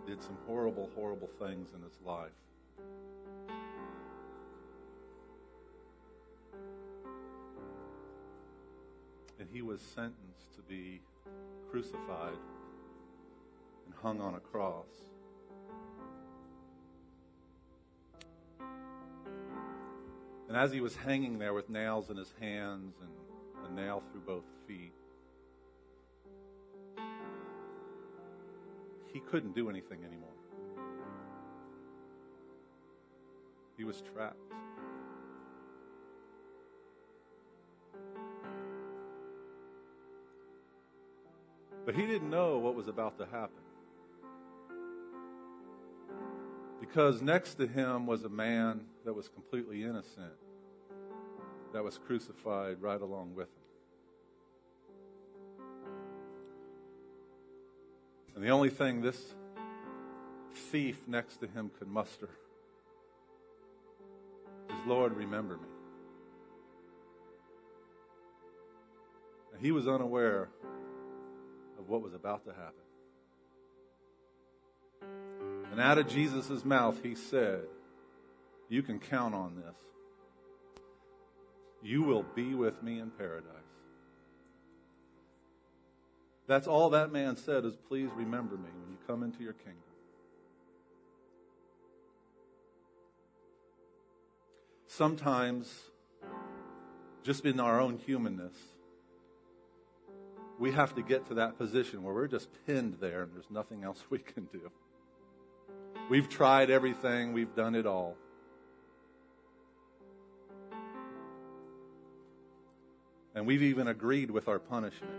did some horrible, horrible things in his life. And he was sentenced to be crucified and hung on a cross. And as he was hanging there with nails in his hands and a nail through both feet, he couldn't do anything anymore. He was trapped. But he didn't know what was about to happen. Because next to him was a man that was completely innocent, that was crucified right along with him. And the only thing this thief next to him could muster is, Lord, remember me. And he was unaware of what was about to happen. And out of Jesus' mouth he said, you can count on this. You will be with me in paradise. That's all that man said is, please remember me when you come into your kingdom. Sometimes, just in our own humanness, we have to get to that position where we're just pinned there and there's nothing else we can do. We've tried everything. We've done it all. And we've even agreed with our punishment.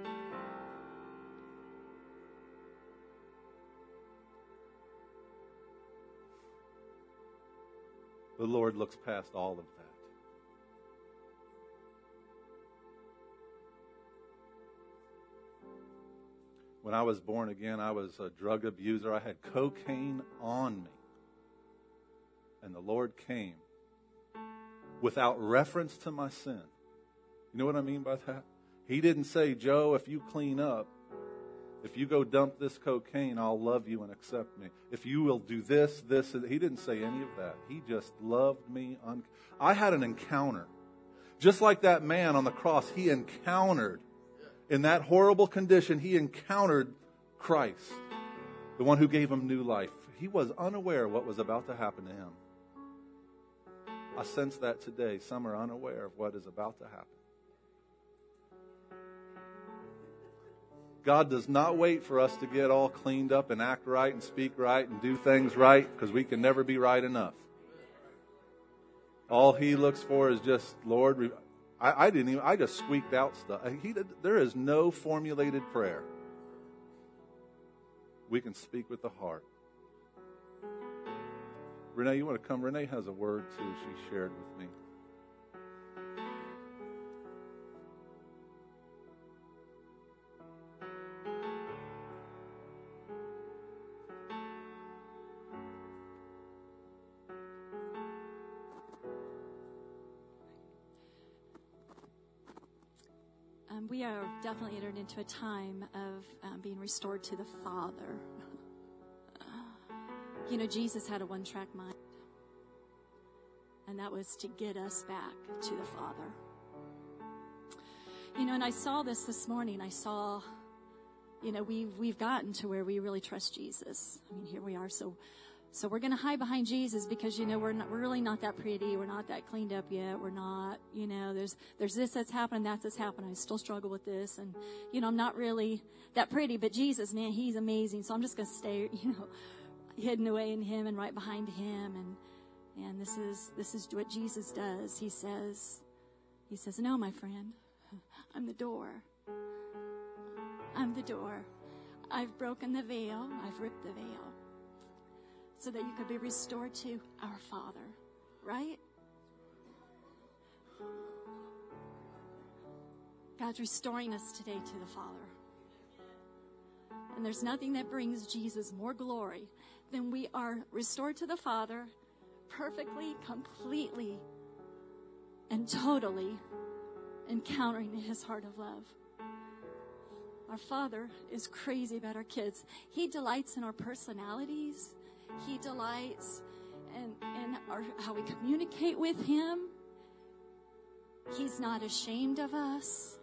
The Lord looks past all of that. When I was born again, I was a drug abuser. I had cocaine on me. And the Lord came without reference to my sin. You know what I mean by that? He didn't say, Joe, if you clean up, if you go dump this cocaine, I'll love you and accept me. If you will do this, and he didn't say any of that. He just loved me. I had an encounter. Just like that man on the cross, he encountered, in that horrible condition, he encountered Christ, the one who gave him new life. He was unaware of what was about to happen to him. I sense that today. Some are unaware of what is about to happen. God does not wait for us to get all cleaned up and act right and speak right and do things right, because we can never be right enough. All he looks for is just, Lord, I just squeaked out stuff. There is no formulated prayer. We can speak with the heart. Renee, you want to come? Renee has a word too she shared with me. We are definitely entered into a time of being restored to the Father. Jesus had a one-track mind. And that was to get us back to the Father. And I saw this morning. I saw, we've gotten to where we really trust Jesus. Here we are. So we're going to hide behind Jesus because, we're really not that pretty. We're not that cleaned up yet. We're not, there's this that's happened, that's happened. I still struggle with this. And, I'm not really that pretty, but Jesus, man, he's amazing. So I'm just going to stay, hidden away in him and right behind him. And this is what Jesus does. He says, no, my friend, I'm the door. I'm the door. I've broken the veil. I've ripped the veil. So that you could be restored to our Father, right? God's restoring us today to the Father. And there's nothing that brings Jesus more glory than we are restored to the Father perfectly, completely, and totally encountering his heart of love. Our Father is crazy about our kids. He delights in our personalities. He delights in how we communicate with Him. He's not ashamed of us.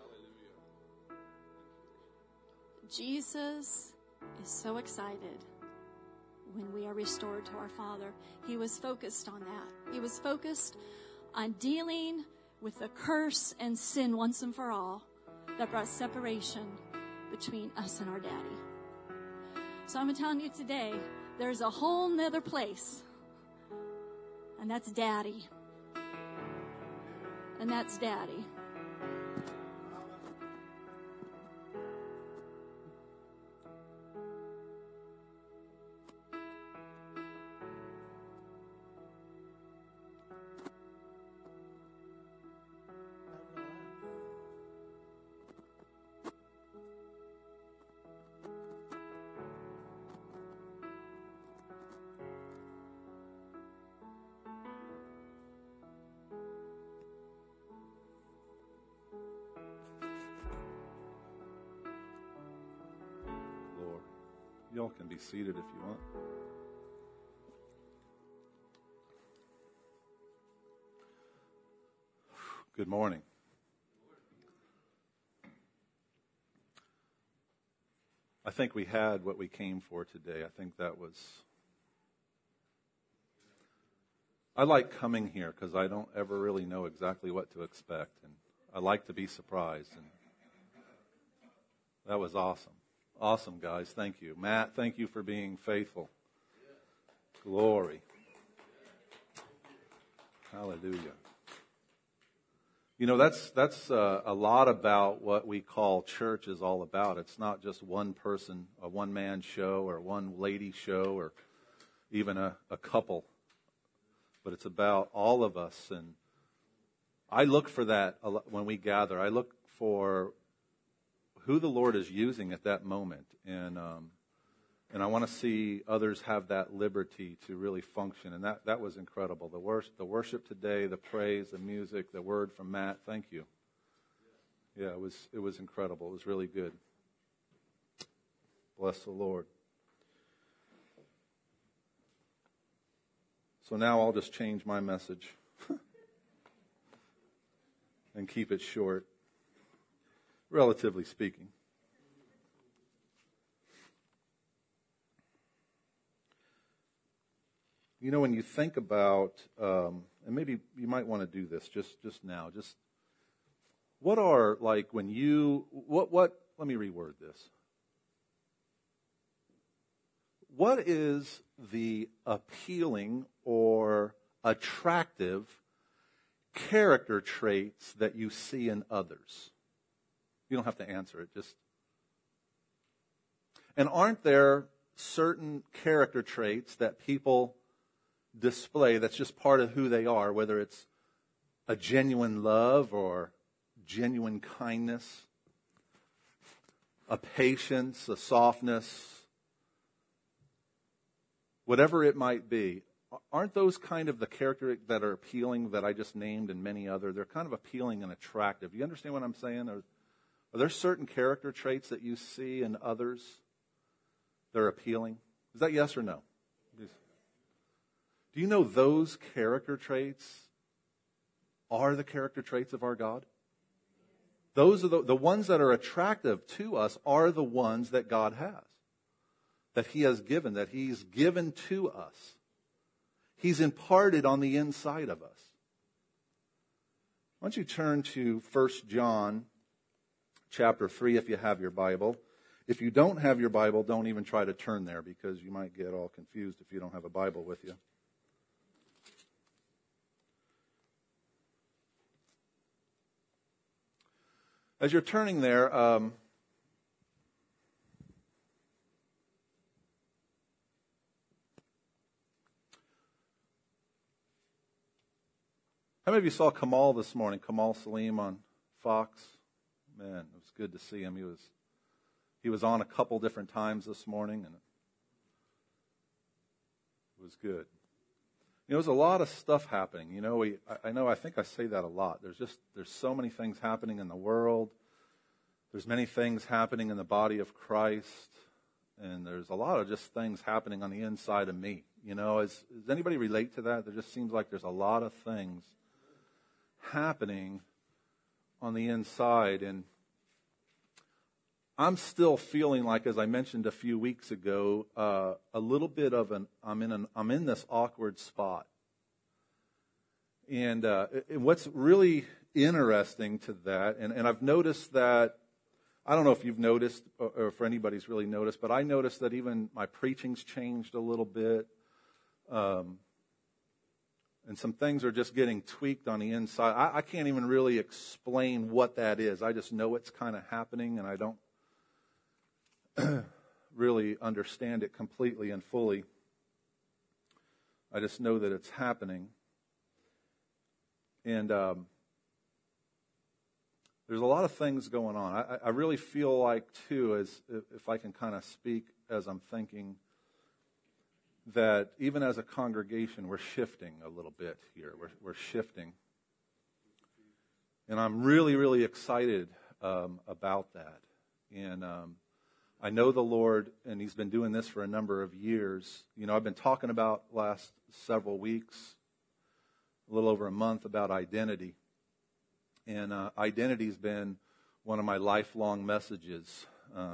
Jesus is so excited when we are restored to our Father. He was focused on that. He was focused on dealing with the curse and sin once and for all that brought separation between us and our daddy. So I'm telling you today, there's a whole nother place, and that's daddy. And that's daddy. Y'all can be seated if you want. Good morning. I think we had what we came for today. I think that was... I like coming here because I don't ever really know exactly what to expect. And I like to be surprised. And that was awesome. Awesome, guys. Thank you. Matt, thank you for being faithful. Glory. Hallelujah. You know, that's a lot about what we call church is all about. It's not just one person, a one-man show or one lady show or even a couple. But it's about all of us. And I look for that when we gather. I look for who the Lord is using at that moment. And I want to see others have that liberty to really function. And that was incredible. The worship today, the praise, the music, the word from Matt. Thank you. Yeah, it was incredible. It was really good. Bless the Lord. So now I'll just change my message and keep it short. Relatively speaking. You know, when you think about, and maybe you might want to do this just now, what are, like, when you, let me reword this. What is the appealing or attractive character traits that you see in others? You don't have to answer it, And aren't there certain character traits that people display that's just part of who they are, whether it's a genuine love or genuine kindness, a patience, a softness, whatever it might be? Aren't those kind of the character that are appealing that I just named and many other? They're kind of appealing and attractive. Do you understand what I'm saying? Are there certain character traits that you see in others that are appealing? Is that yes or no? Do you know those character traits are the character traits of our God? Those are the ones that are attractive to us are the ones that God has, that He has given, that He's given to us. He's imparted on the inside of us. Why don't you turn to 1 John chapter 3 if you have your Bible. If you don't have your Bible, don't even try to turn there because you might get all confused if you don't have a Bible with you. As you're turning there, how many of you saw Kamal this morning? Kamal Salim on Fox? Man, it was good to see him. He was on a couple different times this morning, and it was good. You know, there's a lot of stuff happening. You know, I think I say that a lot. There's so many things happening in the world. there's many things happening in the body of Christ, and there's a lot of just things happening on the inside of me. Does anybody relate to that? There just seems like there's a lot of things happening on the inside, and I'm still feeling like, as I mentioned a few weeks ago, a little bit of I'm in this awkward spot. And what's really interesting to that, and I've noticed that, I don't know if you've noticed or if anybody's really noticed, but I noticed that even my preaching's changed a little bit. And some things are just getting tweaked on the inside. I can't even really explain what that is. I just know it's kind of happening, and I don't really understand it completely and fully. I just know that it's happening. And there's a lot of things going on. I really feel like, too, as if I can kind of speak as I'm thinking, that even as a congregation, we're shifting a little bit here. We're shifting. And I'm really, really excited about that. And I know the Lord, and He's been doing this for a number of years. I've been talking about last several weeks, a little over a month, about identity. And identity's been one of my lifelong messages.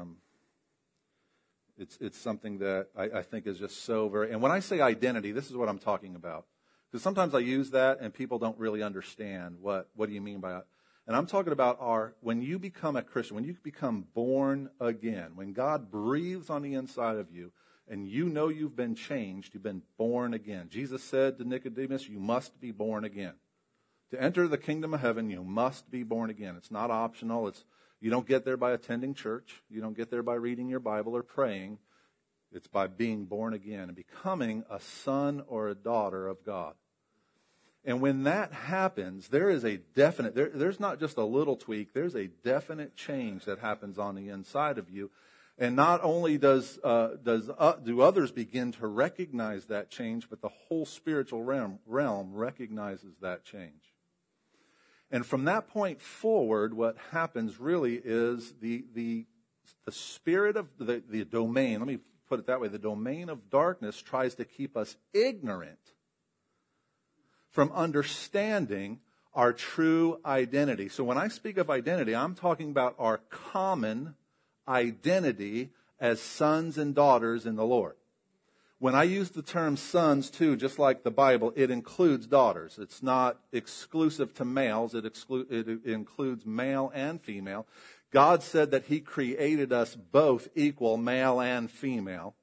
It's something that I think is just so very... And when I say identity, this is what I'm talking about. Because sometimes I use that and people don't really understand what do you mean by it. And I'm talking about when you become a Christian, when you become born again, when God breathes on the inside of you and you know you've been changed, you've been born again. Jesus said to Nicodemus, you must be born again. To enter the kingdom of heaven, you must be born again. It's not optional. You don't get there by attending church. You don't get there by reading your Bible or praying. It's by being born again and becoming a son or a daughter of God. And when that happens, there is a definite, there's not just a little tweak, there's a definite change that happens on the inside of you. And not only do others begin to recognize that change, but the whole spiritual realm recognizes that change. And from that point forward, what happens really is the spirit of the domain, let me put it that way, the domain of darkness tries to keep us ignorant from understanding our true identity. So when I speak of identity, I'm talking about our common identity as sons and daughters in the Lord. When I use the term sons, too, just like the Bible, it includes daughters. It's not exclusive to males. It includes male and female. God said that He created us both equal, male and female.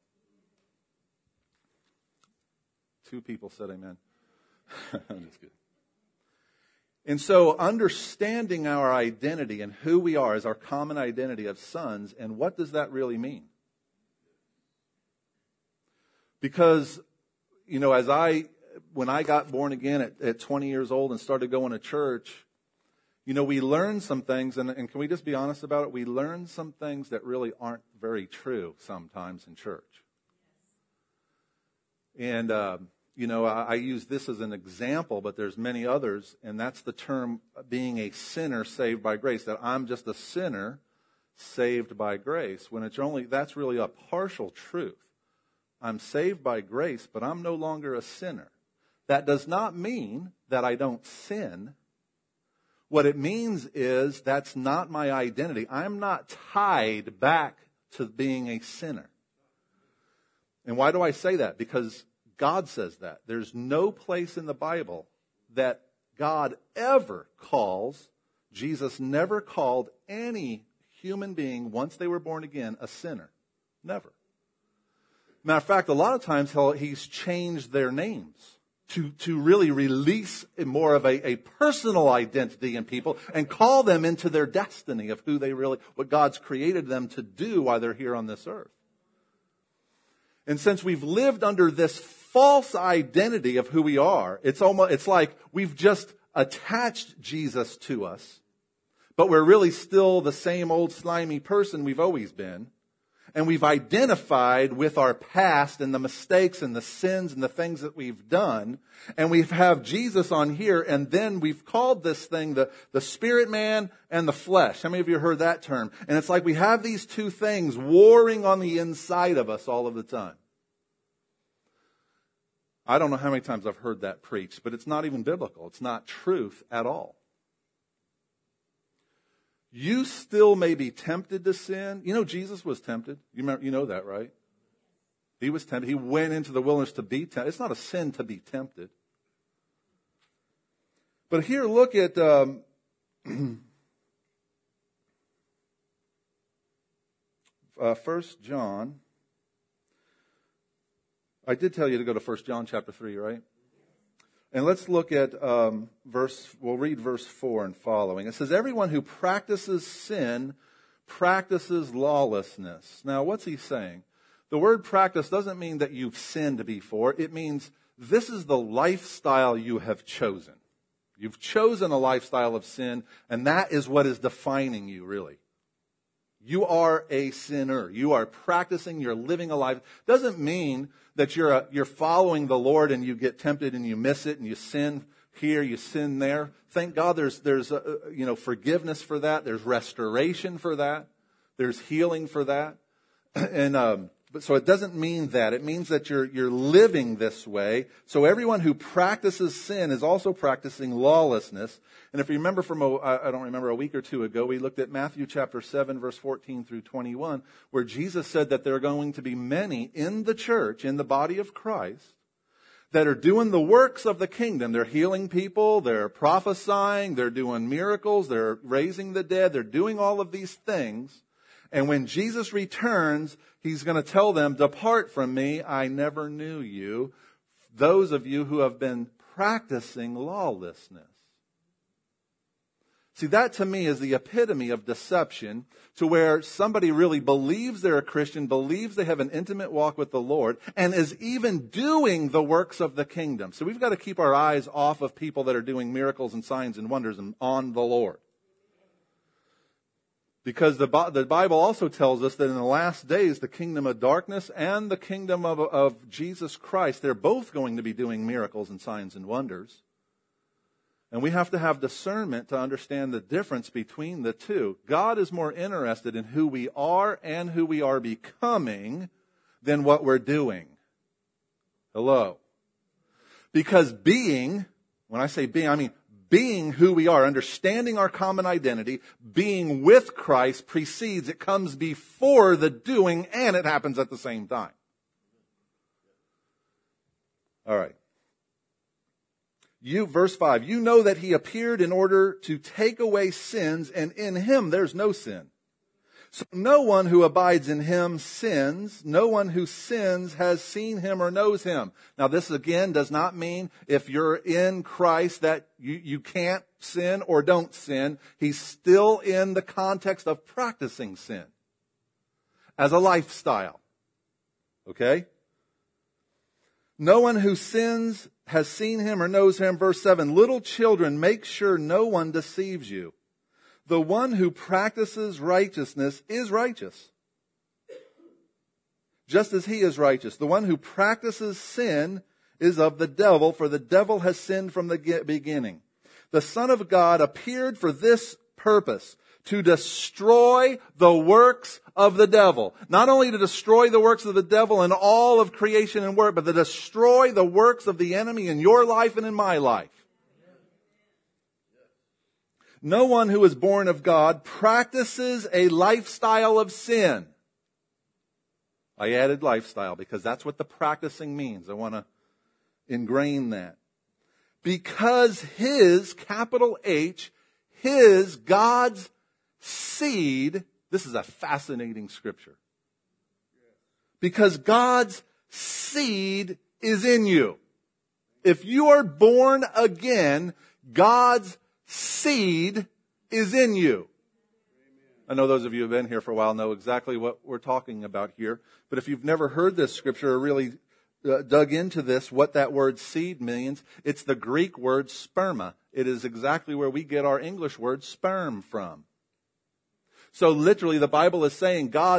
2 people said amen. I'm just kidding. And so understanding our identity and who we are as our common identity of sons, and what does that really mean? Because, when I got born again at 20 years old and started going to church, we learned some things, and can we just be honest about it? We learned some things that really aren't very true sometimes in church. And, I use this as an example, but there's many others, and that's the term being a sinner saved by grace, that I'm just a sinner saved by grace, when that's really a partial truth. I'm saved by grace, but I'm no longer a sinner. That does not mean that I don't sin. What it means is that's not my identity. I'm not tied back to being a sinner. And why do I say that? Because God says that. There's no place in the Bible that God ever calls, Jesus never called any human being, once they were born again, a sinner. Never. Matter of fact, a lot of times He's changed their names to really release more of a personal identity in people and call them into their destiny of what God's created them to do while they're here on this earth. And since we've lived under this false identity of who we are, it's like we've just attached Jesus to us, but we're really still the same old slimy person we've always been. and we've identified with our past and the mistakes and the sins and the things that we've done, and we have Jesus on here, and then we've called this thing the spirit man and the flesh. How many of you heard that term? And it's like we have these two things warring on the inside of us all of the time. I don't know how many times I've heard that preached, but it's not even biblical. It's not truth at all. You still may be tempted to sin. You know, Jesus was tempted. You know that, right? He was tempted. He went into the wilderness to be tempted. It's not a sin to be tempted. But here, look at 1 John. I did tell you to go to 1 John chapter 3, right? And let's look at we'll read verse 4 and following. It says, everyone who practices sin practices lawlessness. Now, what's he saying? The word practice doesn't mean that you've sinned before. It means this is the lifestyle you have chosen. You've chosen a lifestyle of sin, and that is what is defining you, really. You are a sinner. You are practicing, you're living a life. Doesn't mean that you're following the Lord and you get tempted and you miss it and you sin here, you sin there. Thank God there's forgiveness for that. There's restoration for that. There's healing for that. And but so it doesn't mean that. It means that you're living this way. So everyone who practices sin is also practicing lawlessness. And if you remember a week or two ago, we looked at Matthew chapter 7, verse 14 through 21, where Jesus said that there are going to be many in the church, in the body of Christ, that are doing the works of the kingdom. They're healing people, they're prophesying, they're doing miracles, they're raising the dead, they're doing all of these things. And when Jesus returns, he's going to tell them, depart from me, I never knew you, those of you who have been practicing lawlessness. See, that to me is the epitome of deception, to where somebody really believes they're a Christian, believes they have an intimate walk with the Lord, and is even doing the works of the kingdom. So we've got to keep our eyes off of people that are doing miracles and signs and wonders and on the Lord. Because the Bible also tells us that in the last days, the kingdom of darkness and the kingdom of Jesus Christ, they're both going to be doing miracles and signs and wonders. And we have to have discernment to understand the difference between the two. God is more interested in who we are and who we are becoming than what we're doing. Hello. Because being, when I say being, I mean being who we are, understanding our common identity, being with Christ precedes, it comes before the doing, and it happens at the same time. All right. Verse 5, you know that he appeared in order to take away sins, and in him there's no sin. So no one who abides in him sins. No one who sins has seen him or knows him. Now this again does not mean if you're in Christ that you can't sin or don't sin. He's still in the context of practicing sin as a lifestyle. Okay? No one who sins has seen him or knows him. Verse 7, little children, make sure no one deceives you. The one who practices righteousness is righteous, just as he is righteous. The one who practices sin is of the devil, for the devil has sinned from the beginning. The Son of God appeared for this purpose, to destroy the works of the devil. Not only to destroy the works of the devil in all of creation and work, but to destroy the works of the enemy in your life and in my life. No one who is born of God practices a lifestyle of sin. I added lifestyle because that's what the practicing means. I want to ingrain that. Because his, capital H, his, God's seed, this is a fascinating scripture. Because God's seed is in you. If you are born again, God's seed is in you. I know those of you who have been here for a while know exactly what we're talking about here. But if you've never heard this scripture or really dug into this, what that word seed means, it's the Greek word sperma. It is exactly where we get our English word sperm from. So literally the Bible is saying God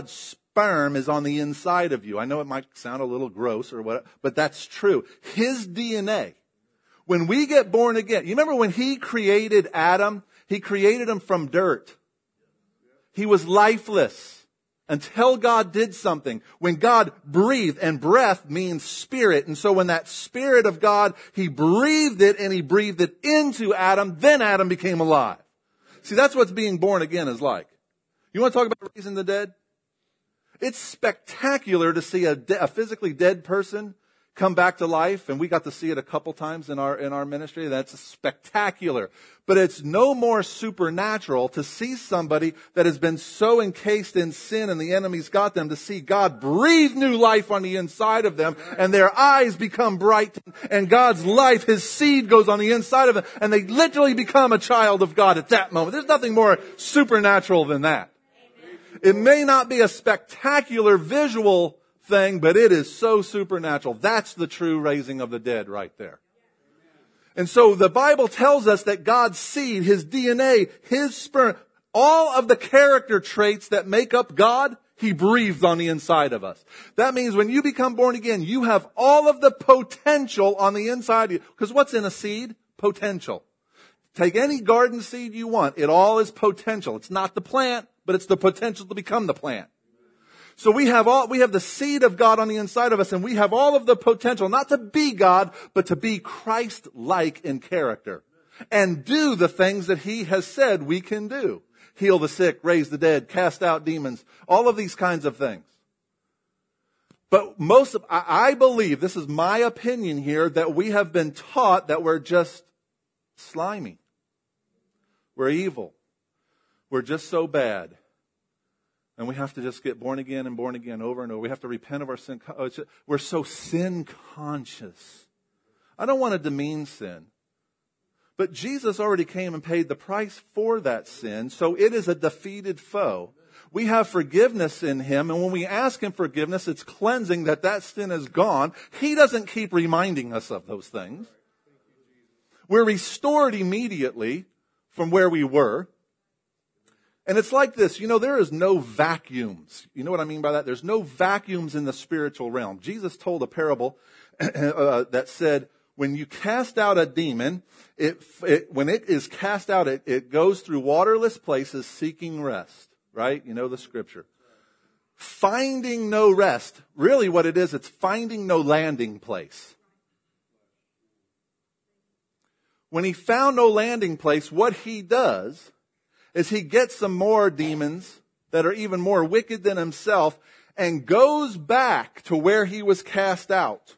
sperm is on the inside of you. I know it might sound a little gross or what, but that's true. His DNA. When we get born again, you remember when he created Adam? He created him from dirt. He was lifeless until God did something. When God breathed, and breath means spirit. And so when that spirit of God, he breathed it and he breathed it into Adam, then Adam became alive. See, that's what being born again is like. You want to talk about raising the dead? It's spectacular to see a physically dead person come back to life, and we got to see it a couple times in our ministry. That's spectacular. But it's no more supernatural to see somebody that has been so encased in sin and the enemy's got them, to see God breathe new life on the inside of them, and their eyes become bright, and God's life, his seed goes on the inside of them, and they literally become a child of God at that moment. There's nothing more supernatural than that. It may not be a spectacular visual thing, but it is so supernatural. That's the true raising of the dead right there. And so the Bible tells us that God's seed, his DNA, his sperm, all of the character traits that make up God, he breathed on the inside of us. That means when you become born again, you have all of the potential on the inside of you. Because what's in a seed? Potential. Take any garden seed you want. It all is potential. It's not the plant, but it's the potential to become the plant. So we have the seed of God on the inside of us, and we have all of the potential, not to be God, but to be Christ-like in character. And do the things that he has said we can do. Heal the sick, raise the dead, cast out demons, all of these kinds of things. But I believe, this is my opinion here, that we have been taught that we're just slimy. We're evil. We're just so bad. And we have to just get born again over and over. We have to repent of our sin. We're so sin conscious. I don't want to demean sin. But Jesus already came and paid the price for that sin. So it is a defeated foe. We have forgiveness in him. And when we ask him forgiveness, it's cleansing that sin is gone. He doesn't keep reminding us of those things. We're restored immediately from where we were. And it's like this, there is no vacuums. You know what I mean by that? There's no vacuums in the spiritual realm. Jesus told a parable that said, when you cast out a demon, when it is cast out, it goes through waterless places seeking rest. Right? You know the scripture. Finding no rest. Really what it is, it's finding no landing place. When he found no landing place, what he does is he gets some more demons that are even more wicked than himself and goes back to where he was cast out.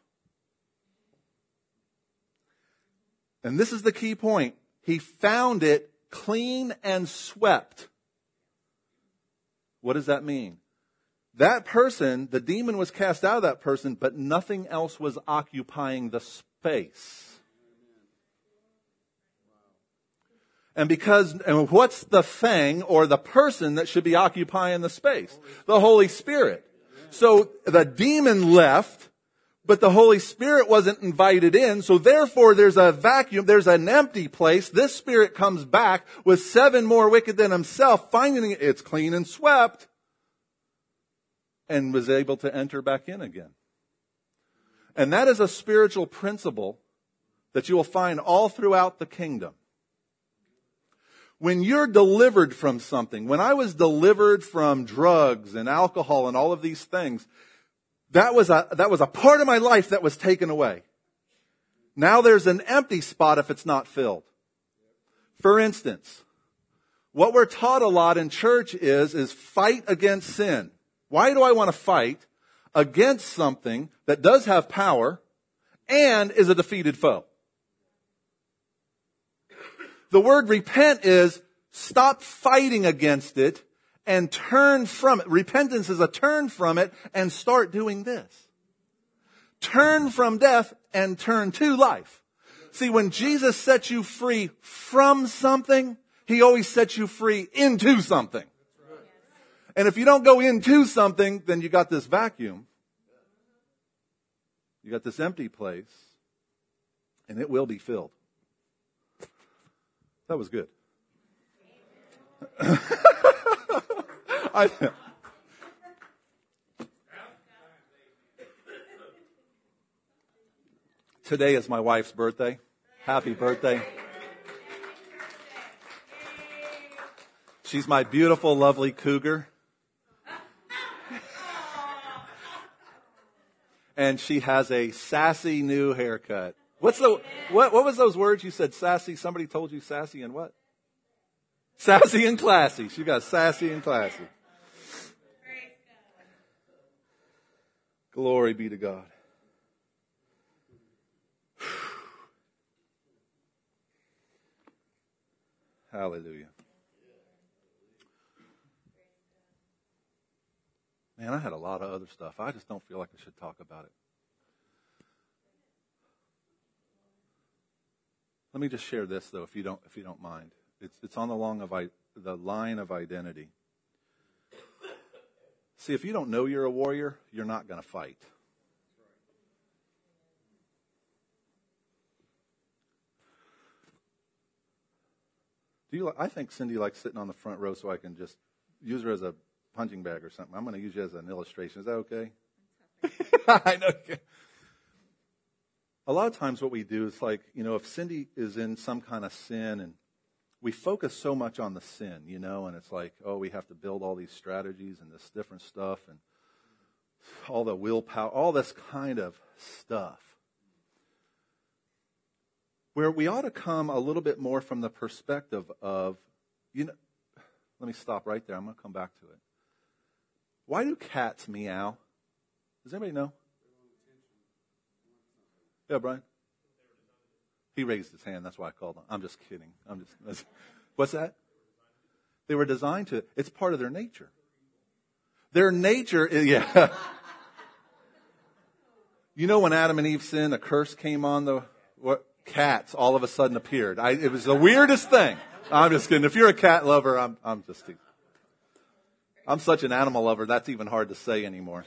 And this is the key point. He found it clean and swept. What does that mean? That person, the demon was cast out of that person, but nothing else was occupying the space. And what's the thing or the person that should be occupying the space? The Holy Spirit. So the demon left, but the Holy Spirit wasn't invited in. So therefore there's a vacuum, there's an empty place. This spirit comes back with 7 more wicked than himself, finding it's clean and swept, and was able to enter back in again. And that is a spiritual principle that you will find all throughout the kingdom. When you're delivered from something, when I was delivered from drugs and alcohol and all of these things, that was a part of my life that was taken away. Now there's an empty spot if it's not filled. For instance, what we're taught a lot in church is fight against sin. Why do I want to fight against something that does have power and is a defeated foe? The word repent is stop fighting against it and turn from it. Repentance is a turn from it and start doing this. Turn from death and turn to life. See, when Jesus sets you free from something, he always sets you free into something. And if you don't go into something, then you got this vacuum. You got this empty place, and it will be filled. That was good. Today is my wife's birthday. Happy birthday. She's my beautiful, lovely cougar. And she has a sassy new haircut. What was those words you said? Sassy. Somebody told you sassy and what? Sassy and classy. She got sassy and classy. Glory be to God. Hallelujah. Man, I had a lot of other stuff. I just don't feel like I should talk about it. Let me just share this, though, if you don't mind. It's on the line of identity. See, if you don't know you're a warrior, you're not going to fight. I think Cindy likes sitting on the front row so I can just use her as a punching bag or something. I'm going to use you as an illustration. Is that okay? I know. A lot of times what we do is like, if Cindy is in some kind of sin and we focus so much on the sin, and it's like, oh, we have to build all these strategies and this different stuff and all the willpower, all this kind of stuff. Where we ought to come a little bit more from the perspective of, let me stop right there. I'm going to come back to it. Why do cats meow? Does anybody know? Yeah, Brian? He raised his hand. That's why I called him. I'm just kidding. What's that? They were designed to. It's part of their nature. Their nature is, yeah. When Adam and Eve sinned, a curse came on cats all of a sudden appeared. It was the weirdest thing. I'm just kidding. If you're a cat lover, I'm just kidding. I'm such an animal lover, that's even hard to say anymore.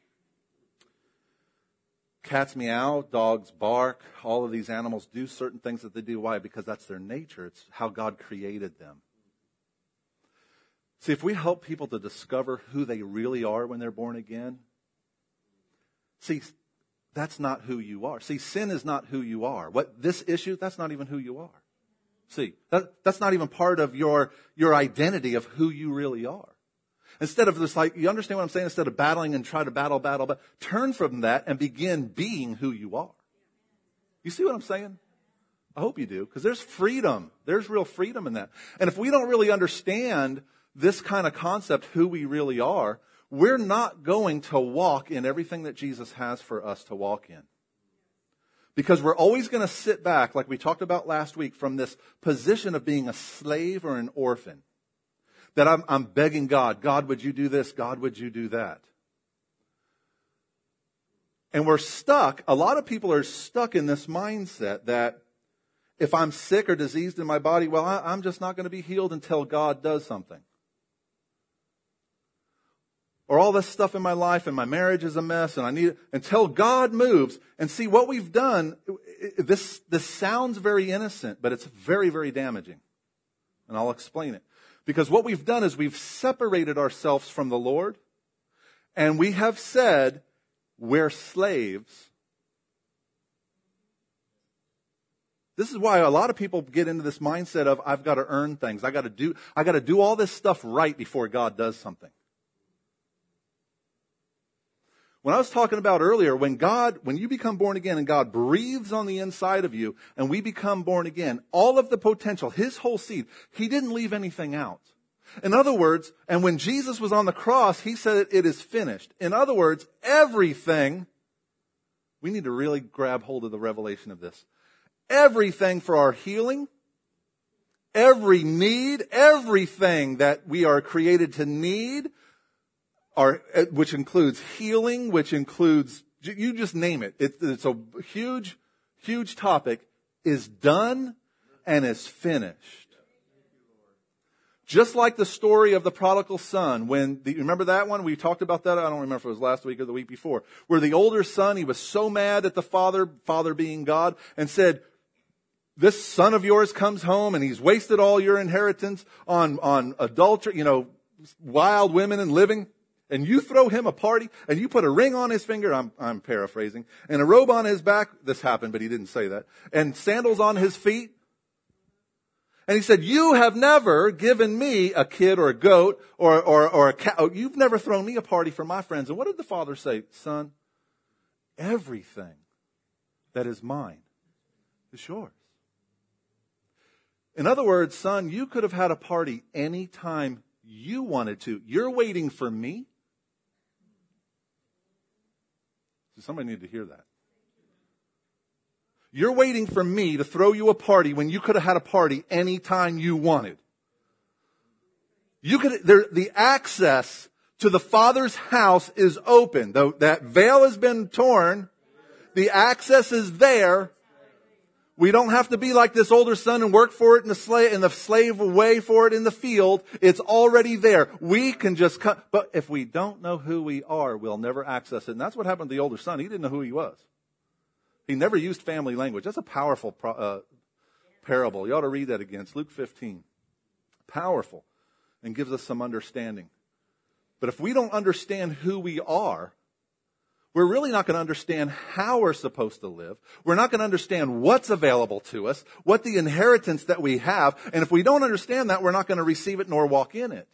Cats meow, dogs bark, all of these animals do certain things that they do. Why? Because that's their nature. It's how God created them. See, if we help people to discover who they really are when they're born again, see, that's not who you are. See, sin is not who you are. This issue, that's not even who you are. See, that's not even part of your identity of who you really are. Instead of this, you understand what I'm saying? Instead of battling and try to battle, turn from that and begin being who you are. You see what I'm saying? I hope you do, because there's freedom. There's real freedom in that. And if we don't really understand this kind of concept, who we really are, we're not going to walk in everything that Jesus has for us to walk in. Because we're always going to sit back, like we talked about last week, from this position of being a slave or an orphan. That I'm begging God, would you do this? God, would you do that? And we're stuck. A lot of people are stuck in this mindset that if I'm sick or diseased in my body, well, I'm just not going to be healed until God does something. Or all this stuff in my life and my marriage is a mess and I need it until God moves. And see, what we've done, this sounds very innocent, but it's very, very damaging. And I'll explain it. Because what we've done is we've separated ourselves from the Lord, and we have said we're slaves. This is why a lot of people get into this mindset of I've got to earn things. I got to do all this stuff right before God does something. When I was talking about earlier, when you become born again and God breathes on the inside of you and we become born again, all of the potential, His whole seed, He didn't leave anything out. In other words, and when Jesus was on the cross, He said it is finished. In other words, everything, we need to really grab hold of the revelation of this. Everything for our healing, every need, everything that we are created to need, which includes healing, which includes, you just name it. It's a huge, huge topic, is done and is finished. Just like the story of the prodigal son, remember that one? We talked about that. I don't remember if it was last week or the week before, where the older son, he was so mad at the father being God, and said, this son of yours comes home and he's wasted all your inheritance on adultery, wild women and living. and you throw him a party, and you put a ring on his finger, I'm paraphrasing, and a robe on his back, this happened, but he didn't say that, and sandals on his feet. And he said, you have never given me a kid or a goat or a cow. You've never thrown me a party for my friends. And what did the father say? Son, everything that is mine is yours. In other words, son, you could have had a party anytime you wanted to. You're waiting for me. So somebody needed to hear that. You're waiting for me to throw you a party when you could have had a party anytime you wanted. The access to the Father's house is open. Though that veil has been torn, the access is there. We don't have to be like this older son and work for it in the slave away for it in the field. It's already there. We can just cut. But if we don't know who we are, we'll never access it. And that's what happened to the older son. He didn't know who he was. He never used family language. That's a powerful parable. You ought to read that again. It's Luke 15. Powerful. And gives us some understanding. But if we don't understand who we are, we're really not going to understand how we're supposed to live. We're not going to understand what's available to us, what the inheritance that we have. And if we don't understand that, we're not going to receive it nor walk in it.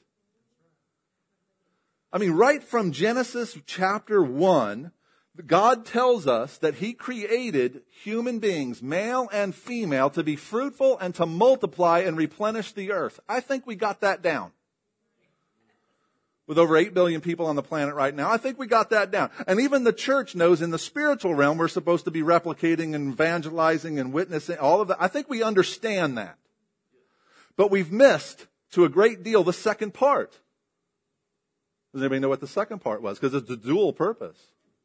I mean, right from Genesis chapter 1, God tells us that He created human beings, male and female, to be fruitful and to multiply and replenish the earth. I think we got that down. With over 8 billion people on the planet right now, I think we got that down. And even the church knows in the spiritual realm we're supposed to be replicating and evangelizing and witnessing, all of that. I think we understand that. But we've missed, to a great deal, the second part. Does anybody know what the second part was? Because it's a dual purpose.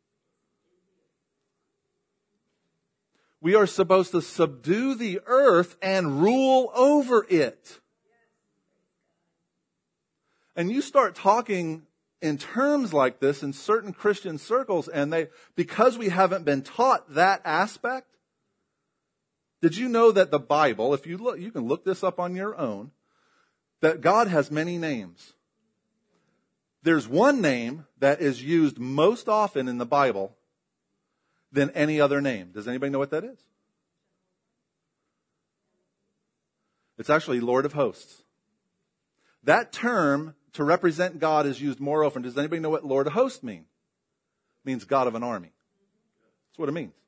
We are supposed to subdue the earth and rule over it. And you start talking in terms like this in certain Christian circles, and because we haven't been taught that aspect, did you know that the Bible, if you look, you can look this up on your own, that God has many names. There's one name that is used most often in the Bible than any other name. Does anybody know what that is? It's actually Lord of Hosts. That term to represent God is used more often. Does anybody know what Lord of Hosts means? It means God of an army. That's what it means.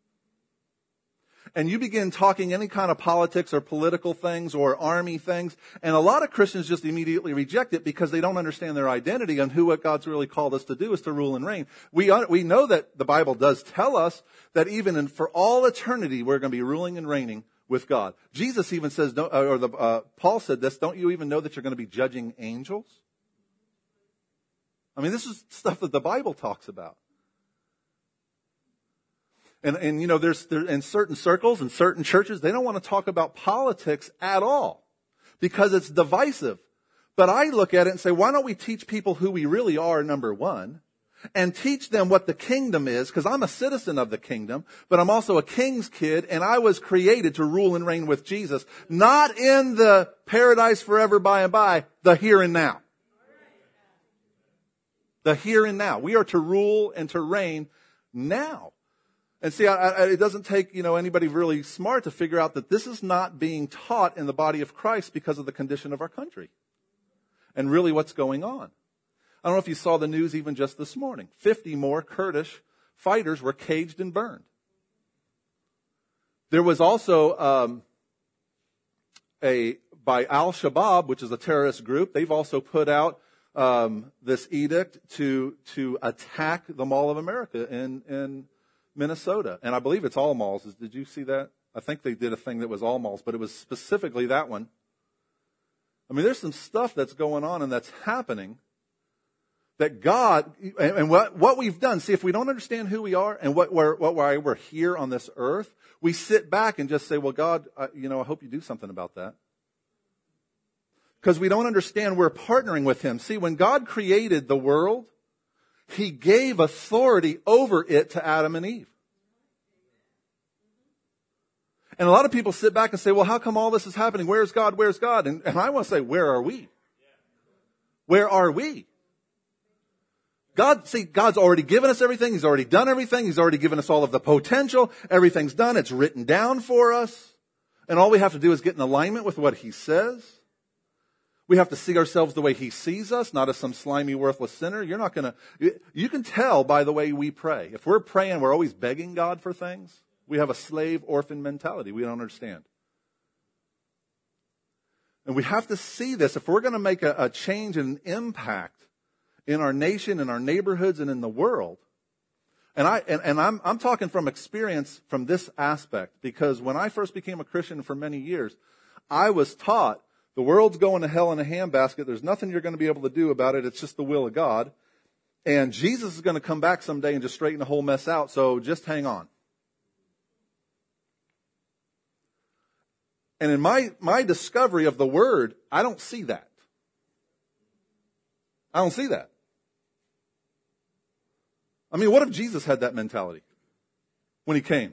And you begin talking any kind of politics or political things or army things, and a lot of Christians just immediately reject it because they don't understand their identity and what God's really called us to do is to rule and reign. We know that the Bible does tell us that even for all eternity we're going to be ruling and reigning with God. Jesus even says, Paul said this, don't you even know that you're going to be judging angels? I mean, this is stuff that the Bible talks about. And you know, there's in certain circles and certain churches, they don't want to talk about politics at all because it's divisive. But I look at it and say, why don't we teach people who we really are, number one, and teach them what the kingdom is, because I'm a citizen of the kingdom, but I'm also a king's kid, and I was created to rule and reign with Jesus, not in the paradise forever by and by, the here and now. The here and now. We are to rule and to reign now. And see, it doesn't take, anybody really smart to figure out that this is not being taught in the body of Christ because of the condition of our country and really what's going on. I don't know if you saw the news even just this morning. 50 more Kurdish fighters were caged and burned. There was also by Al-Shabaab, which is a terrorist group, they've also put out this edict to attack the Mall of America in Minnesota. And I believe it's all malls. Did you see that? I think they did a thing that was all malls, but it was specifically that one. I mean, there's some stuff that's going on and that's happening that God, and what we've done, see, if we don't understand who we are and why we're here on this earth, we sit back and just say, well, God, I hope you do something about that. Because we don't understand we're partnering with Him. See, when God created the world, He gave authority over it to Adam and Eve. And a lot of people sit back and say, well, how come all this is happening? Where's God? Where's God? And I want to say, where are we? Where are we? God's already given us everything. He's already done everything. He's already given us all of the potential. Everything's done. It's written down for us. And all we have to do is get in alignment with what He says. We have to see ourselves the way He sees us, not as some slimy, worthless sinner. You can tell by the way we pray. If we're praying, we're always begging God for things. We have a slave orphan mentality. We don't understand. And we have to see this. If we're going to make a change and an impact in our nation, in our neighborhoods, and in the world. And I'm talking from experience from this aspect, because when I first became a Christian for many years, I was taught the world's going to hell in a handbasket. There's nothing you're going to be able to do about it. It's just the will of God. And Jesus is going to come back someday and just straighten the whole mess out. So just hang on. And in my discovery of the Word, I don't see that. I don't see that. I mean, what if Jesus had that mentality when He came?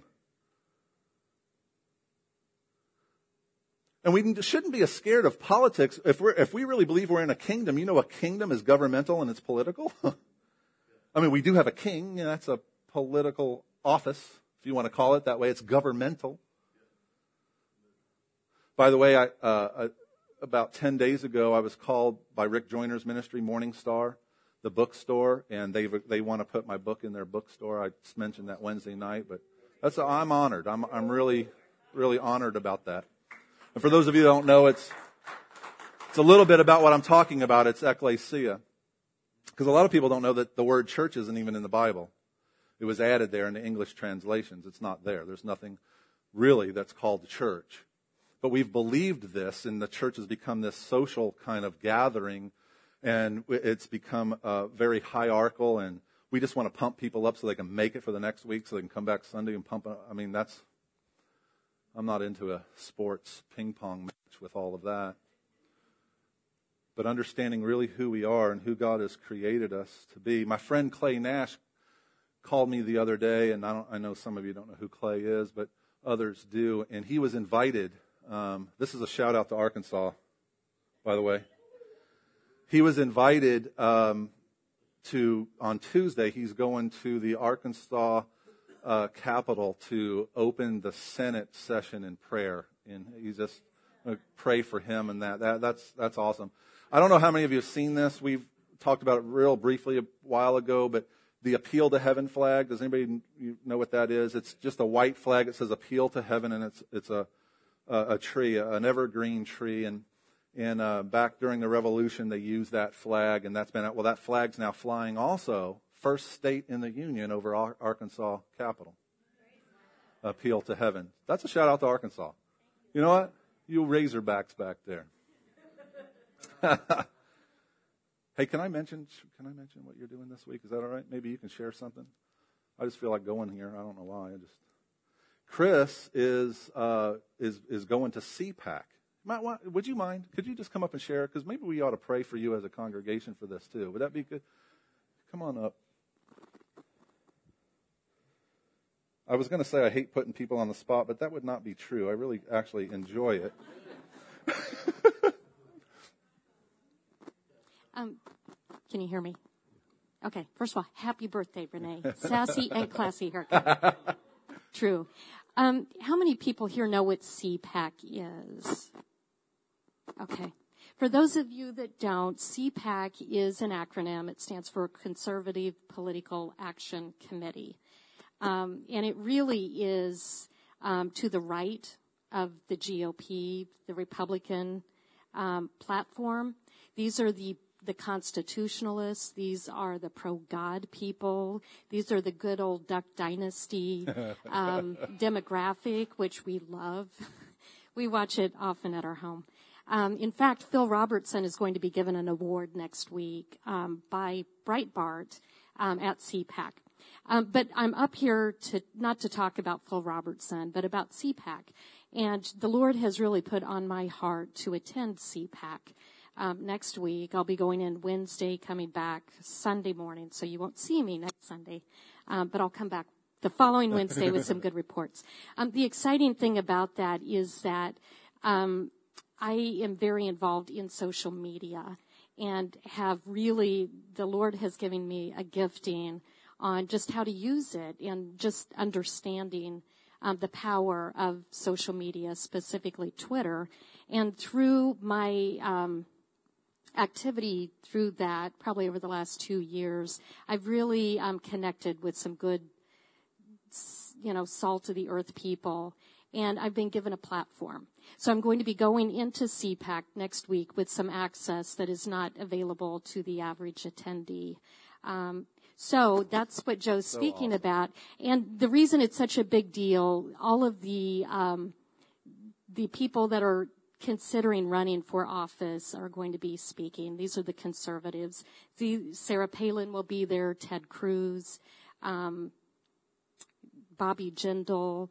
And we shouldn't be scared of politics. If we really believe we're in a kingdom, a kingdom is governmental and it's political. I mean, we do have a king, that's a political office, if you want to call it that way. It's governmental. By the way, about 10 days ago, I was called by Rick Joyner's ministry, Morning Star, the bookstore, and they want to put my book in their bookstore. I just mentioned that Wednesday night, but I'm honored. I'm really, really honored about that. And for those of you who don't know, it's a little bit about what I'm talking about. It's ecclesia. Because a lot of people don't know that the word church isn't even in the Bible. It was added there in the English translations. It's not there. There's nothing really that's called church. But we've believed this, and the church has become this social kind of gathering, and it's become very hierarchical, and we just want to pump people up so they can make it for the next week, so they can come back Sunday and pump up. I mean, I'm not into a sports ping pong match with all of that. But understanding really who we are and who God has created us to be. My friend Clay Nash called me the other day, and I know some of you don't know who Clay is, but others do. And he was invited. This is a shout out to Arkansas, by the way. He was invited on Tuesday. He's going to the Arkansas Capitol to open the Senate session in prayer, and he's just pray for him and that's awesome. I don't know how many of you have seen this. We've talked about it real briefly a while ago, but the Appeal to Heaven flag. Does anybody know what that is? It's just a white flag. It says Appeal to Heaven, and it's a tree, an evergreen tree, and back during the Revolution they used that flag, and that flag's now flying also. First state in the union over Arkansas Capitol. Appeal to Heaven. That's a shout out to Arkansas. You know what? You Razorbacks back there. Hey, can I mention what you're doing this week? Is that all right? Maybe you can share something. I just feel like going here. I don't know why. Chris is going to CPAC. Would you mind? Could you just come up and share? Because maybe we ought to pray for you as a congregation for this too. Would that be good? Come on up. I was going to say I hate putting people on the spot, but that would not be true. I really actually enjoy it. Can you hear me? Okay. First of all, happy birthday, Renee. Sassy and classy haircut. True. How many people here know what CPAC is? Okay. For those of you that don't, CPAC is an acronym. It stands for Conservative Political Action Committee. And it really is to the right of the GOP, the Republican platform. These are the constitutionalists. These are the pro-God people. These are the good old Duck Dynasty demographic, which we love. We watch it often at our home. In fact, Phil Robertson is going to be given an award next week by Breitbart at CPAC. But I'm up here not to talk about Phil Robertson, but about CPAC. And the Lord has really put on my heart to attend CPAC. Next week. I'll be going in Wednesday, coming back Sunday morning, so you won't see me next Sunday, but I'll come back the following Wednesday with some good reports. The exciting thing about that is that I am very involved in social media, and have really, the Lord has given me a gifting on just how to use it and just understanding the power of social media, specifically Twitter. And through my activity through that, probably over the last 2 years, I've really connected with some good, salt of the earth people, and I've been given a platform. So I'm going to be going into CPAC next week with some access that is not available to the average attendee. So that's what Joe's speaking about. And the reason it's such a big deal, all of the people that are considering running for office are going to be speaking. These are the conservatives. Sarah Palin will be there, Ted Cruz, Bobby Jindal.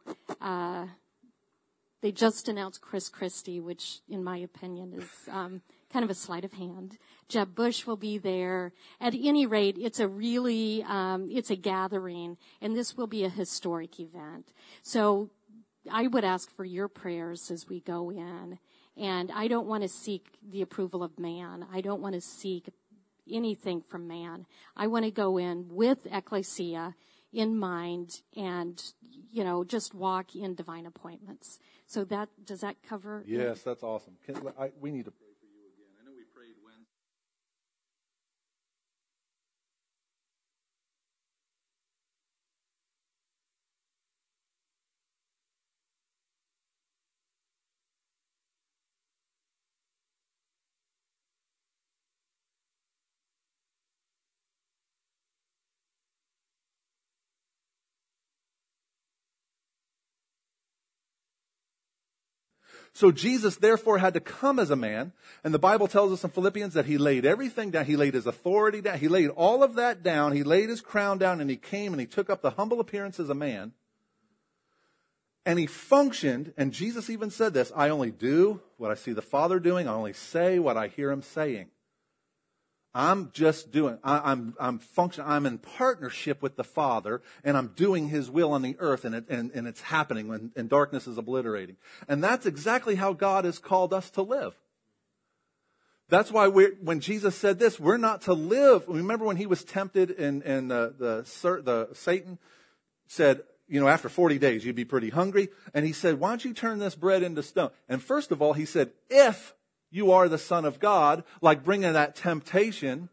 They just announced Chris Christie, which in my opinion is kind of a sleight of hand. Jeb Bush will be there. At any rate, it's a really, it's a gathering, and this will be a historic event. So I would ask for your prayers as we go in. And I don't want to seek the approval of man. I don't want to seek anything from man. I want to go in with ecclesia in mind and, just walk in divine appointments. So does that cover? Yes, that's awesome. We need to pray for you again. I know we prayed Wednesday. So Jesus therefore had to come as a man, and the Bible tells us in Philippians that he laid everything down. He laid his authority down. He laid all of that down. He laid his crown down, and he came and he took up the humble appearance as a man. And he functioned, and Jesus even said this, I only do what I see the Father doing. I only say what I hear him saying. I'm just doing, I'm functioning, I'm in partnership with the Father, and I'm doing his will on the earth, and it's happening, and darkness is obliterating. And that's exactly how God has called us to live. That's why when Jesus said this, we're not to live. Remember when he was tempted and the Satan said, after 40 days you'd be pretty hungry. And he said, why don't you turn this bread into stone? And first of all, he said, if you are the Son of God, like bringing that temptation.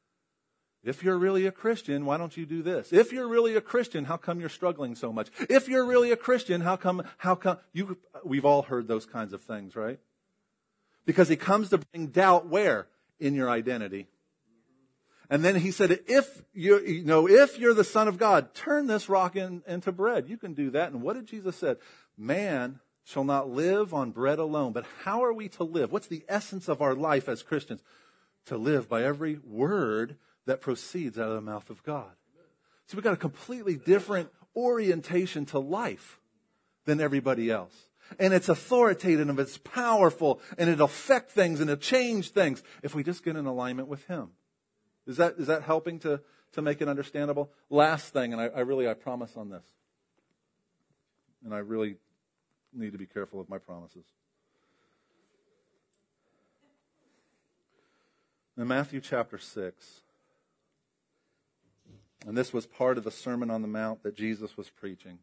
If you're really a Christian, why don't you do this? If you're really a Christian, how come you're struggling so much? If you're really a Christian, how come we've all heard those kinds of things, right? Because he comes to bring doubt where? In your identity. And then he said, if you're the Son of God, turn this rock into bread. You can do that. And what did Jesus say? Man shall not live on bread alone. But how are we to live? What's the essence of our life as Christians? To live by every word that proceeds out of the mouth of God. So we've got a completely different orientation to life than everybody else. And it's authoritative and it's powerful and it'll affect things and it'll change things if we just get in alignment with him. Is that helping to make it understandable? Last thing, and I promise on this. And I really need to be careful of my promises. In Matthew chapter 6, and this was part of the Sermon on the Mount that Jesus was preaching.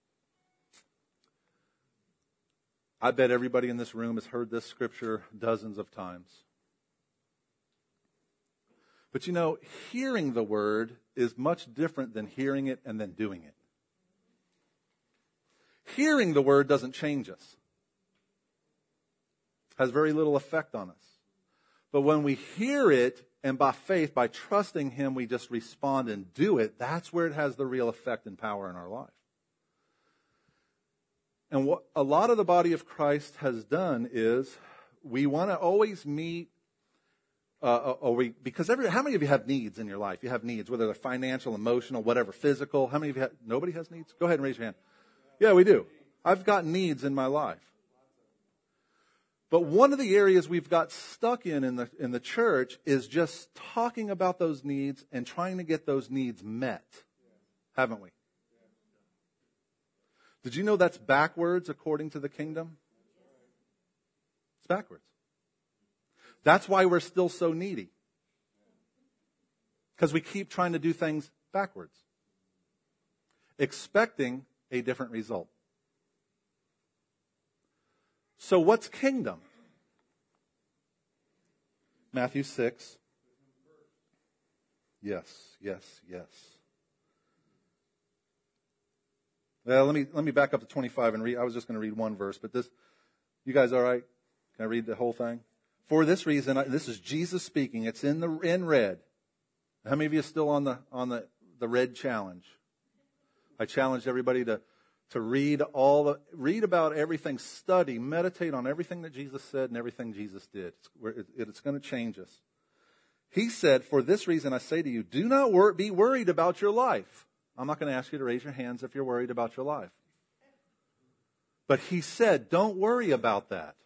I bet everybody in this room has heard this scripture dozens of times. But hearing the word is much different than hearing it and then doing it. Hearing the word doesn't change us. It has very little effect on us. But when we hear it, and by faith, by trusting him, we just respond and do it, that's where it has the real effect and power in our life. And what a lot of the body of Christ has done is we want to always meet, because how many of you have needs in your life? You have needs, whether they're financial, emotional, whatever, physical. How many of you nobody has needs? Go ahead and raise your hand. Yeah, we do. I've got needs in my life. But one of the areas we've got stuck in the church is just talking about those needs and trying to get those needs met. Haven't we? Did you know that's backwards according to the kingdom? It's backwards. That's why we're still so needy. Because we keep trying to do things backwards, expecting a different result. So what's kingdom? Matthew 6. Yes. Well, let me back up to 25 and read. I was just going to read one verse, but this, you guys all right? Can I read the whole thing? For this reason, this is Jesus speaking. It's in red. How many of you are still on the red challenge? I challenged everybody to read about everything, study, meditate on everything that Jesus said and everything Jesus did. It's going to change us. He said, for this reason I say to you, do not be worried about your life. I'm not going to ask you to raise your hands if you're worried about your life. But he said, don't worry about that.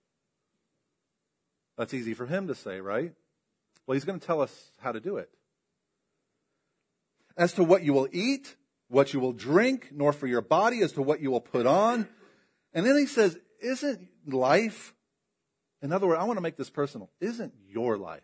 That's easy for him to say, right? Well, he's going to tell us how to do it. As to what you will eat, what you will drink, nor for your body as to what you will put on. And then he says, isn't life, in other words, I want to make this personal, isn't your life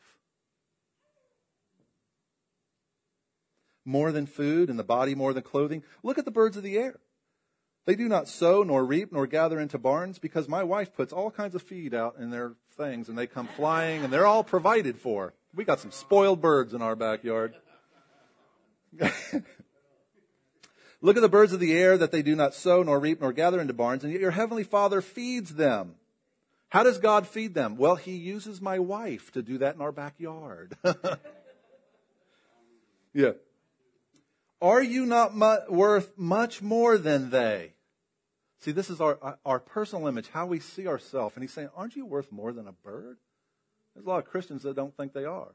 more than food and the body more than clothing? Look at the birds of the air. They do not sow, nor reap, nor gather into barns, because my wife puts all kinds of feed out in their things, and they come flying, and they're all provided for. We got some spoiled birds in our backyard. Look at the birds of the air, that they do not sow, nor reap, nor gather into barns, and yet your heavenly Father feeds them. How does God feed them? Well, he uses my wife to do that in our backyard. Yeah. Are you not worth much more than they? See, this is our personal image, how we see ourselves. And he's saying, aren't you worth more than a bird? There's a lot of Christians that don't think they are.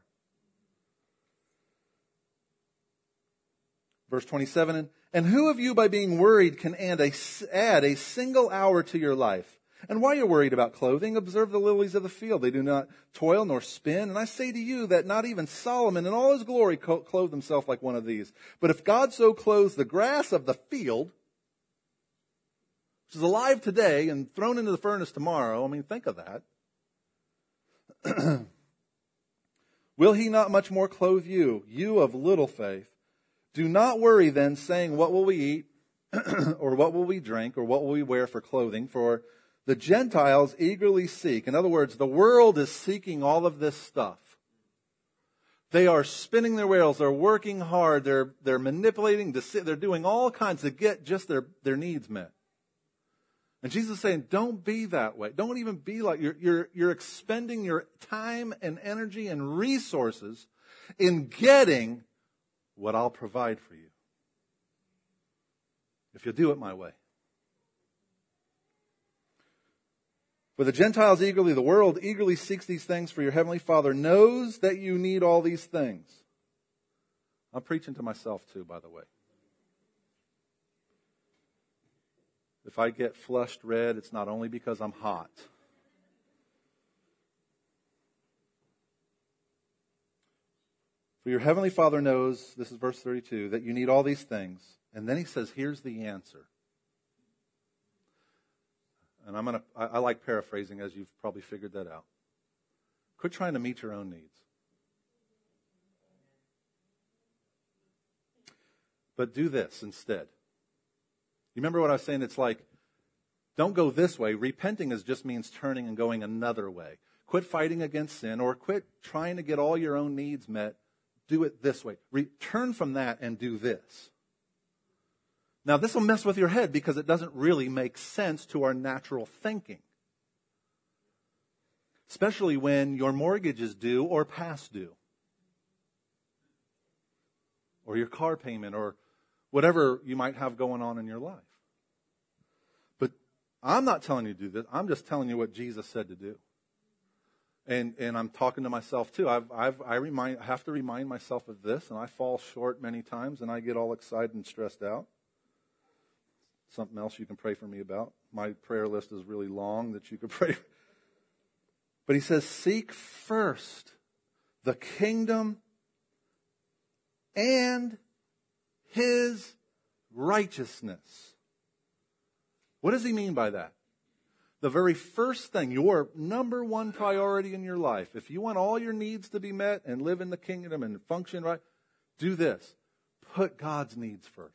Verse 27, and who of you by being worried can add a single hour to your life? And while you're worried about clothing, observe the lilies of the field. They do not toil nor spin. And I say to you that not even Solomon in all his glory clothed himself like one of these. But if God so clothes the grass of the field, which is alive today and thrown into the furnace tomorrow, I mean, think of that. Will he not much more clothe you, you of little faith? Do not worry then, saying, what will we eat, or what will we drink, or what will we wear for clothing? For the Gentiles eagerly seek. In other words, the world is seeking all of this stuff. They are spinning their wheels. They're working hard. They're manipulating. They're doing all kinds to get just their needs met. And Jesus is saying, don't be that way. Don't even be like you're expending your time and energy and resources in getting what I'll provide for you, if you'll do it my way. For the Gentiles the world eagerly seeks these things, for your heavenly Father knows that you need all these things. I'm preaching to myself too, by the way. If I get flushed red, it's not only because I'm hot. For your heavenly Father knows, this is verse 32, that you need all these things. And then he says, here's the answer. And I like paraphrasing, as you've probably figured that out. Quit trying to meet your own needs. But do this instead. You remember what I was saying? It's like, don't go this way. Repenting just means turning and going another way. Quit fighting against sin, or quit trying to get all your own needs met. Do it this way. Turn from that and do this. Now, this will mess with your head because it doesn't really make sense to our natural thinking. Especially when your mortgage is due or past due. Or your car payment, or whatever you might have going on in your life. But I'm not telling you to do this. I'm just telling you what Jesus said to do. And I'm talking to myself too. I have to remind myself of this, and I fall short many times, and I get all excited and stressed out. Something else you can pray for me about. My prayer list is really long that you could pray. But he says, seek first the kingdom and his righteousness. What does he mean by that? the very first thing, your number one priority in your life, if you want all your needs to be met and live in the kingdom and function right, do this. Put God's needs first.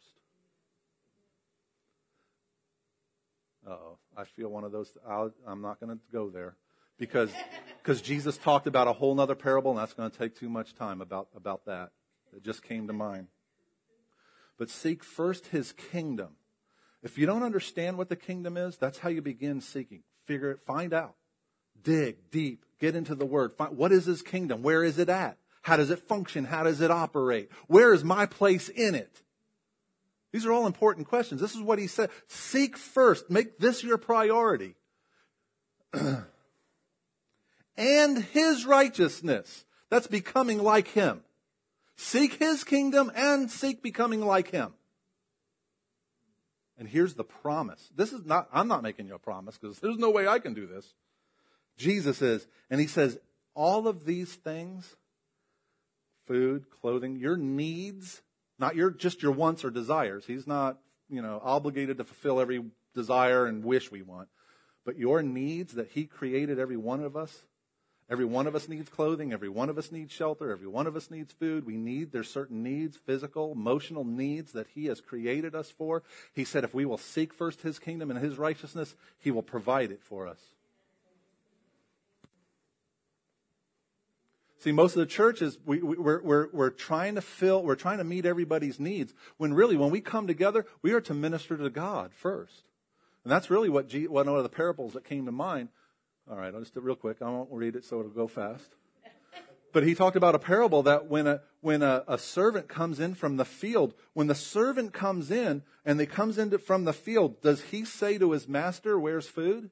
Uh-oh, I feel one of those. I'm not going to go there because Jesus talked about a whole other parable, and that's going to take too much time about that. It just came to mind. But seek first his kingdom. If you don't understand what the kingdom is, that's how you begin seeking. Figure it, find out. Dig deep. Get into the Word. Find, what is his kingdom? Where is it at? How does it function? How does it operate? Where is my place in it? These are all important questions. This is what he said. Seek first. Make this your priority. And his righteousness. That's becoming like him. Seek his kingdom and seek becoming like him. And here's the promise. I'm not making you a promise because there's no way I can do this. Jesus is, and he says, all of these things, food, clothing, your needs, not just your wants or desires. He's not, obligated to fulfill every desire and wish we want. But your needs that he created every one of us needs clothing, every one of us needs shelter, every one of us needs food. There's certain needs, physical, emotional needs that he has created us for. He said if we will seek first his kingdom and his righteousness, he will provide it for us. See, most of the churches, we're trying to meet everybody's needs, when really, when we come together, we are to minister to God first. And that's really what one of the parables that came to mind. All right, I'll just do it real quick. I won't read it so it'll go fast. But he talked about a parable that when a servant comes in from the field, when the servant comes in and they comes in from the field, does he say to his master, where's food?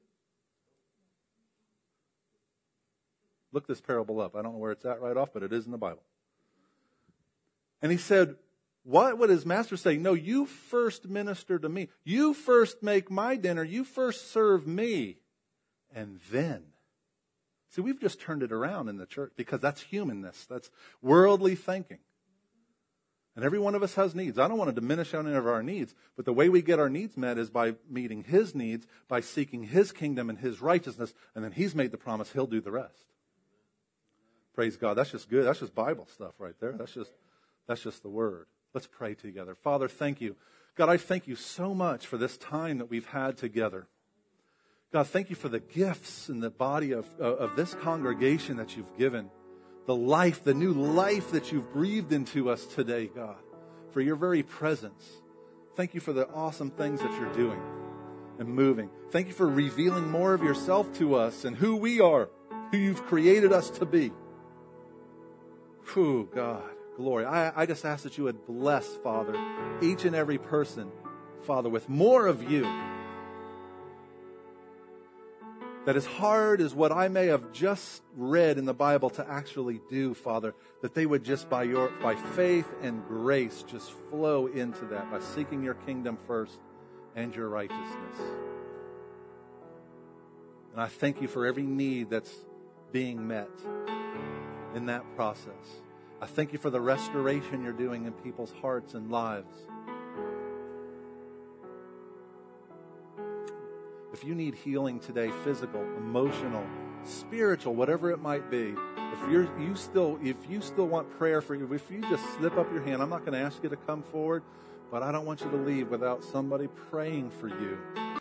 Look this parable up. I don't know where it's at right off, but it is in the Bible. And he said, what would his master say? No, you first minister to me. You first make my dinner. You first serve me. And then, see, we've just turned it around in the church because that's humanness. That's worldly thinking. And every one of us has needs. I don't want to diminish any of our needs, but the way we get our needs met is by meeting his needs, by seeking his kingdom and his righteousness, and then he's made the promise he'll do the rest. Praise God. That's just good. That's just Bible stuff right there. That's just the Word. Let's pray together. Father, thank you. God, I thank you so much for this time that we've had together. God, thank you for the gifts in the body of this congregation that you've given. The life, the new life that you've breathed into us today, God. For your very presence. Thank you for the awesome things that you're doing and moving. Thank you for revealing more of yourself to us and who we are, who you've created us to be. Whew, God, glory. I just ask that you would bless, Father, each and every person, Father, with more of you. That as hard as what I may have just read in the Bible to actually do, Father, that they would just by faith and grace just flow into that by seeking your kingdom first and your righteousness. And I thank you for every need that's being met in that process. I thank you for the restoration you're doing in people's hearts and lives. If you need healing today, physical, emotional, spiritual, whatever it might be, if you still want prayer for you, if you just slip up your hand, I'm not going to ask you to come forward, but I don't want you to leave without somebody praying for you.